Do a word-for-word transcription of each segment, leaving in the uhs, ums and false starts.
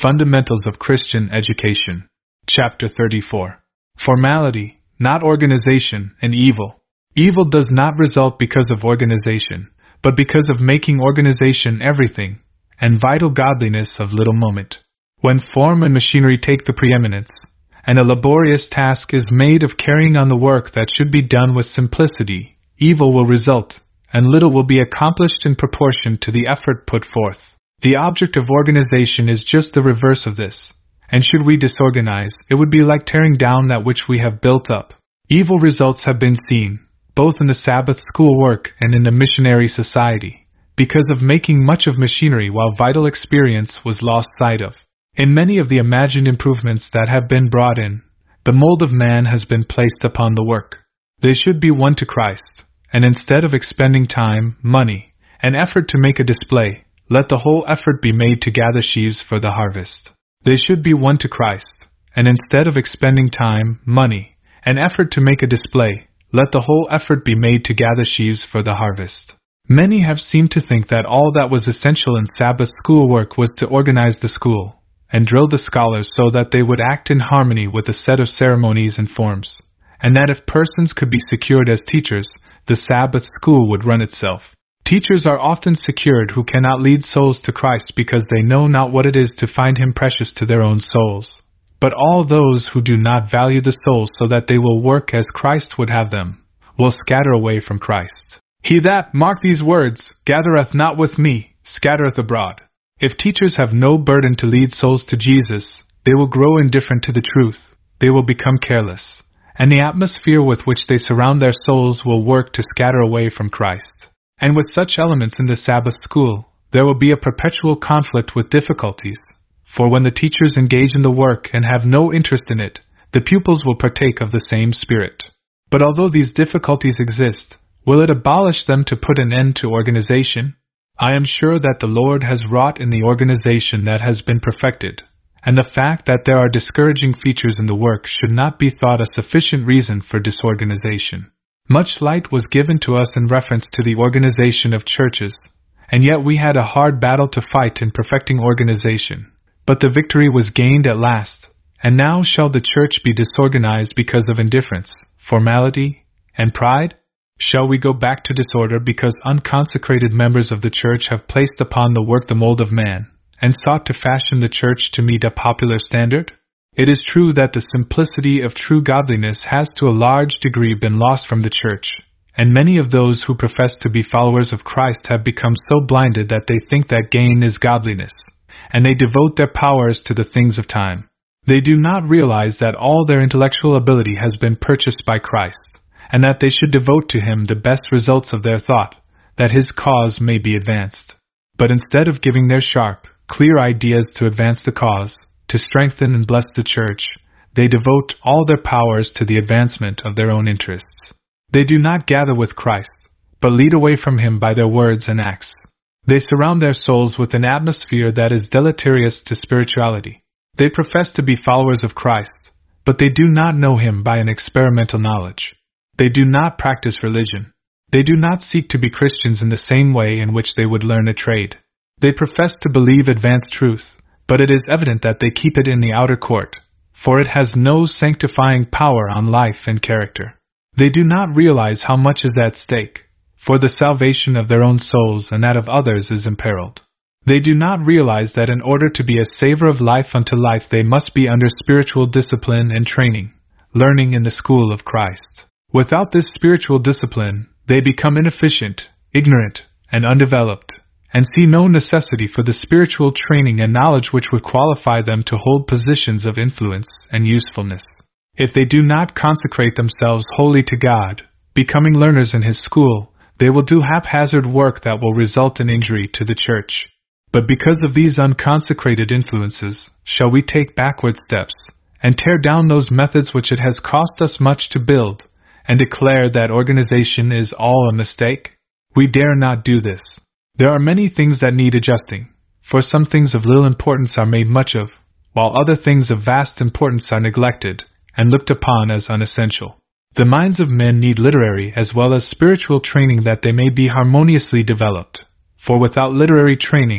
Fundamentals of Christian Education. Chapter thirty-four. Formality, not organization, and evil. Evil does not result because of organization, but because of making organization everything, and vital godliness of little moment. When form and machinery take the preeminence, and a laborious task is made of carrying on the work that should be done with simplicity, evil will result, and little will be accomplished in proportion to the effort put forth. The object of organization is just the reverse of this, and should we disorganize, it would be like tearing down that which we have built up. Evil results have been seen, both in the Sabbath school work and in the missionary society, because of making much of machinery while vital experience was lost sight of. In many of the imagined improvements that have been brought in, the mold of man has been placed upon the work. They should be won to Christ, and instead of expending time, money, and effort to make a display, let the whole effort be made to gather sheaves for the harvest. They should be won to Christ, and instead of expending time, money, and effort to make a display, let the whole effort be made to gather sheaves for the harvest. Many have seemed to think that all that was essential in Sabbath school work was to organize the school, and drill the scholars so that they would act in harmony with a set of ceremonies and forms, and that if persons could be secured as teachers, the Sabbath school would run itself. Teachers are often secured who cannot lead souls to Christ because they know not what it is to find Him precious to their own souls. But all those who do not value the souls so that they will work as Christ would have them, will scatter away from Christ. He that, mark these words, gathereth not with me, scattereth abroad. If teachers have no burden to lead souls to Jesus, they will grow indifferent to the truth, they will become careless, and the atmosphere with which they surround their souls will work to scatter away from Christ. And with such elements in the Sabbath school, there will be a perpetual conflict with difficulties, for when the teachers engage in the work and have no interest in it, the pupils will partake of the same spirit. But although these difficulties exist, will it abolish them to put an end to organization? I am sure that the Lord has wrought in the organization that has been perfected, and the fact that there are discouraging features in the work should not be thought a sufficient reason for disorganization. Much light was given to us in reference to the organization of churches, and yet we had a hard battle to fight in perfecting organization. But the victory was gained at last, and now shall the church be disorganized because of indifference, formality, and pride? Shall we go back to disorder because unconsecrated members of the church have placed upon the work the mold of man, and sought to fashion the church to meet a popular standard? It is true that the simplicity of true godliness has to a large degree been lost from the church, and many of those who profess to be followers of Christ have become so blinded that they think that gain is godliness, and they devote their powers to the things of time. They do not realize that all their intellectual ability has been purchased by Christ, and that they should devote to Him the best results of their thought, that His cause may be advanced. But instead of giving their sharp, clear ideas to advance the cause, to strengthen and bless the church, they devote all their powers to the advancement of their own interests. They do not gather with Christ, but lead away from Him by their words and acts. They surround their souls with an atmosphere that is deleterious to spirituality. They profess to be followers of Christ, but they do not know Him by an experimental knowledge. They do not practice religion. They do not seek to be Christians in the same way in which they would learn a trade. They profess to believe advanced truth, but it is evident that they keep it in the outer court, for it has no sanctifying power on life and character. They do not realize how much is at stake, for the salvation of their own souls and that of others is imperiled. They do not realize that in order to be a savor of life unto life they must be under spiritual discipline and training, learning in the school of Christ. Without this spiritual discipline, they become inefficient, ignorant, and undeveloped, and see no necessity for the spiritual training and knowledge which would qualify them to hold positions of influence and usefulness. If they do not consecrate themselves wholly to God, becoming learners in His school, they will do haphazard work that will result in injury to the church. But because of these unconsecrated influences, shall we take backward steps, and tear down those methods which it has cost us much to build, and declare that organization is all a mistake? We dare not do this. There are many things that need adjusting, for some things of little importance are made much of, while other things of vast importance are neglected and looked upon as unessential. The minds of men need literary as well as spiritual training that they may be harmoniously developed, for without literary training,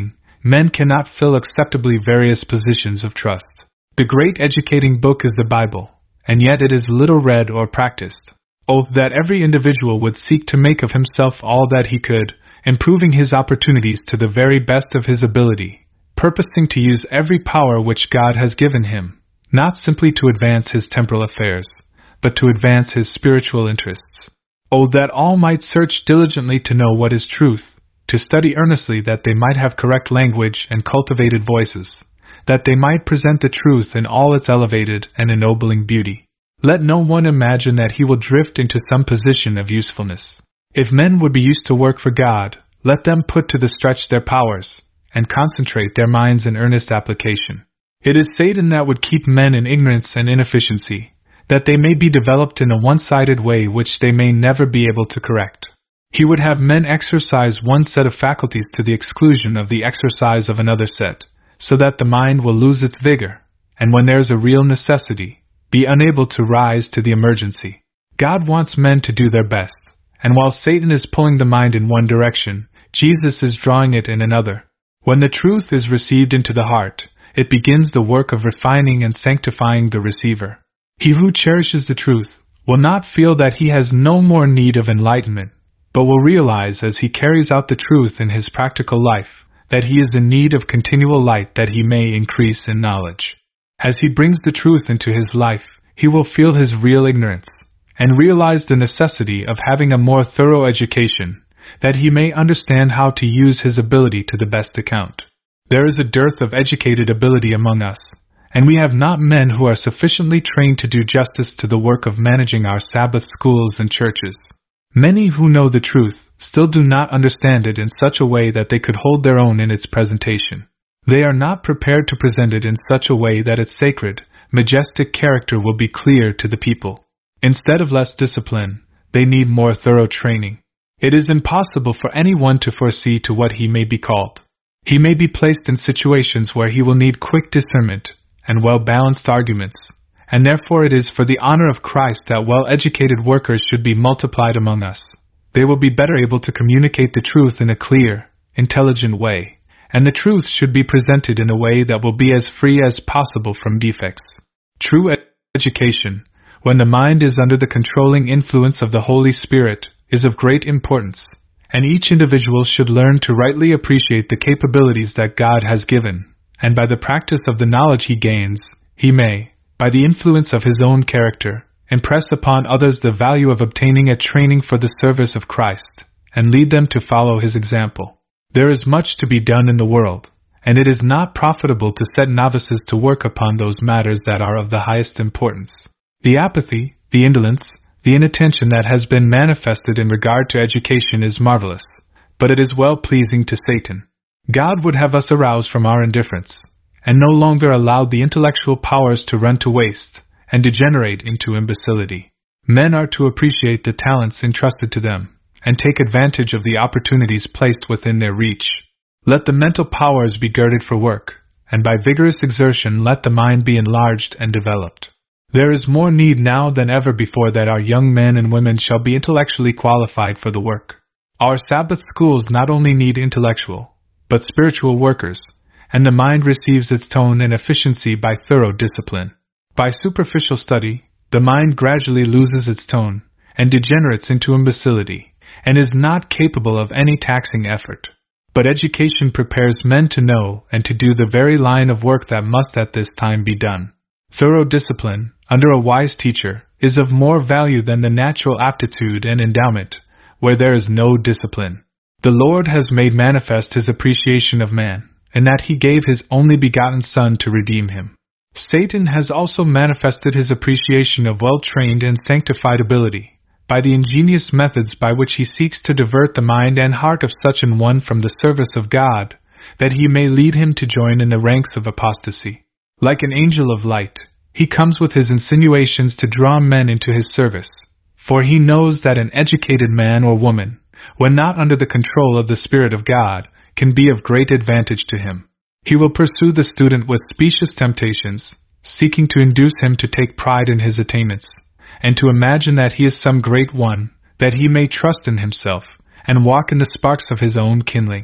men cannot fill acceptably various positions of trust. The great educating book is the Bible, and yet it is little read or practiced. Oh, that every individual would seek to make of himself all that he could, improving his opportunities to the very best of his ability, purposing to use every power which God has given him, not simply to advance his temporal affairs, but to advance his spiritual interests. Oh, that all might search diligently to know what is truth, to study earnestly that they might have correct language and cultivated voices, that they might present the truth in all its elevated and ennobling beauty. Let no one imagine that he will drift into some position of usefulness. If men would be used to work for God, let them put to the stretch their powers, and concentrate their minds in earnest application. It is Satan that would keep men in ignorance and inefficiency, that they may be developed in a one-sided way which they may never be able to correct. He would have men exercise one set of faculties to the exclusion of the exercise of another set, so that the mind will lose its vigor, and when there is a real necessity, be unable to rise to the emergency. God wants men to do their best, and while Satan is pulling the mind in one direction, Jesus is drawing it in another. When the truth is received into the heart, it begins the work of refining and sanctifying the receiver. He who cherishes the truth will not feel that he has no more need of enlightenment, but will realize as he carries out the truth in his practical life, that he is in need of continual light that he may increase in knowledge. As he brings the truth into his life, he will feel his real ignorance, and realize the necessity of having a more thorough education, that he may understand how to use his ability to the best account. There is a dearth of educated ability among us, and we have not men who are sufficiently trained to do justice to the work of managing our Sabbath schools and churches. Many who know the truth still do not understand it in such a way that they could hold their own in its presentation. They are not prepared to present it in such a way that its sacred, majestic character will be clear to the people. Instead of less discipline, they need more thorough training. It is impossible for anyone to foresee to what he may be called. He may be placed in situations where he will need quick discernment and well-balanced arguments, and therefore it is for the honor of Christ that well-educated workers should be multiplied among us. They will be better able to communicate the truth in a clear, intelligent way, and the truth should be presented in a way that will be as free as possible from defects. True ed- education, when the mind is under the controlling influence of the Holy Spirit, is of great importance, and each individual should learn to rightly appreciate the capabilities that God has given, and by the practice of the knowledge he gains, he may, by the influence of his own character, impress upon others the value of obtaining a training for the service of Christ, and lead them to follow his example. There is much to be done in the world, and it is not profitable to set novices to work upon those matters that are of the highest importance. The apathy, the indolence, the inattention that has been manifested in regard to education is marvelous, but it is well pleasing to Satan. God would have us aroused from our indifference, and no longer allow the intellectual powers to run to waste and degenerate into imbecility. Men are to appreciate the talents entrusted to them, and take advantage of the opportunities placed within their reach. Let the mental powers be girded for work, and by vigorous exertion let the mind be enlarged and developed. There is more need now than ever before that our young men and women shall be intellectually qualified for the work. Our Sabbath schools not only need intellectual, but spiritual workers, and the mind receives its tone and efficiency by thorough discipline. By superficial study, the mind gradually loses its tone, and degenerates into imbecility, and is not capable of any taxing effort. But education prepares men to know and to do the very line of work that must at this time be done. Thorough discipline, under a wise teacher, is of more value than the natural aptitude and endowment, where there is no discipline. The Lord has made manifest his appreciation of man, in that he gave his only begotten Son to redeem him. Satan has also manifested his appreciation of well-trained and sanctified ability, by the ingenious methods by which he seeks to divert the mind and heart of such an one from the service of God, that he may lead him to join in the ranks of apostasy. Like an angel of light, he comes with his insinuations to draw men into his service, for he knows that an educated man or woman, when not under the control of the Spirit of God, can be of great advantage to him. He will pursue the student with specious temptations, seeking to induce him to take pride in his attainments, and to imagine that he is some great one, that he may trust in himself, and walk in the sparks of his own kindling.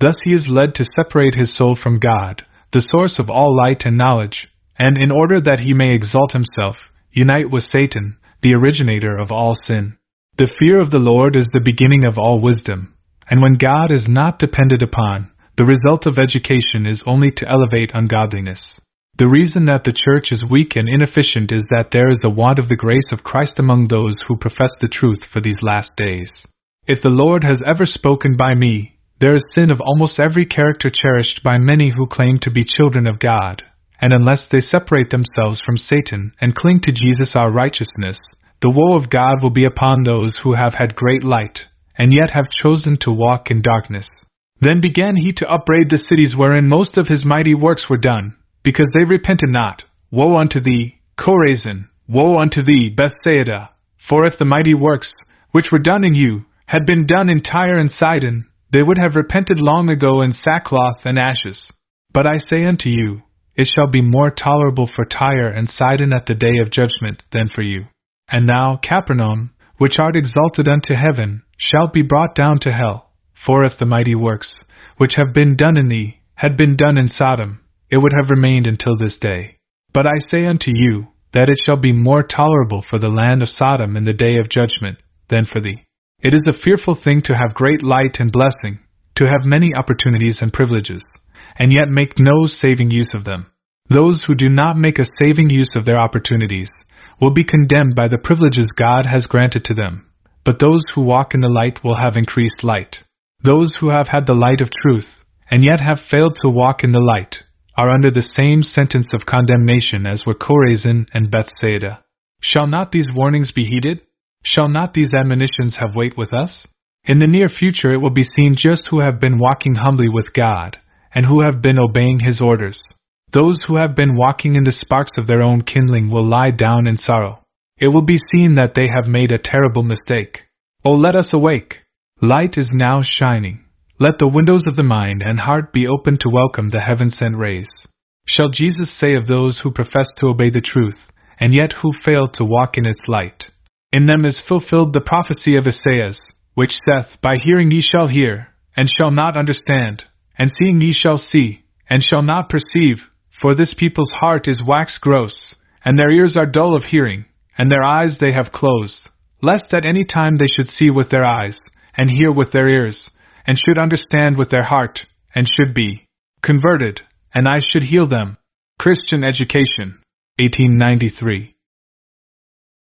Thus he is led to separate his soul from God, the source of all light and knowledge, and in order that he may exalt himself, unite with Satan, the originator of all sin. The fear of the Lord is the beginning of all wisdom, and when God is not depended upon, the result of education is only to elevate ungodliness. The reason that the church is weak and inefficient is that there is a want of the grace of Christ among those who profess the truth for these last days. If the Lord has ever spoken by me, there is sin of almost every character cherished by many who claim to be children of God, and unless they separate themselves from Satan and cling to Jesus our righteousness, the woe of God will be upon those who have had great light, and yet have chosen to walk in darkness. Then began he to upbraid the cities wherein most of his mighty works were done, because they repented not. Woe unto thee, Chorazin! Woe unto thee, Bethsaida! For if the mighty works, which were done in you, had been done in Tyre and Sidon, they would have repented long ago in sackcloth and ashes. But I say unto you, it shall be more tolerable for Tyre and Sidon at the day of judgment than for you. And thou, Capernaum, which art exalted unto heaven, shalt be brought down to hell. For if the mighty works, which have been done in thee, had been done in Sodom, it would have remained until this day. But I say unto you, that it shall be more tolerable for the land of Sodom in the day of judgment than for thee. It is a fearful thing to have great light and blessing, to have many opportunities and privileges, and yet make no saving use of them. Those who do not make a saving use of their opportunities will be condemned by the privileges God has granted to them, but those who walk in the light will have increased light. Those who have had the light of truth, and yet have failed to walk in the light, are under the same sentence of condemnation as were Chorazin and Bethsaida. Shall not these warnings be heeded? Shall not these admonitions have weight with us? In the near future it will be seen just who have been walking humbly with God, and who have been obeying His orders. Those who have been walking in the sparks of their own kindling will lie down in sorrow. It will be seen that they have made a terrible mistake. Oh, let us awake! Light is now shining. Let the windows of the mind and heart be open to welcome the heaven-sent rays. Shall Jesus say of those who profess to obey the truth, and yet who fail to walk in its light, in them is fulfilled the prophecy of Esaias, which saith, By hearing ye shall hear, and shall not understand, and seeing ye shall see, and shall not perceive, for this people's heart is waxed gross, and their ears are dull of hearing, and their eyes they have closed, lest at any time they should see with their eyes, and hear with their ears, and should understand with their heart, and should be converted, and I should heal them. Christian Education, eighteen ninety-three.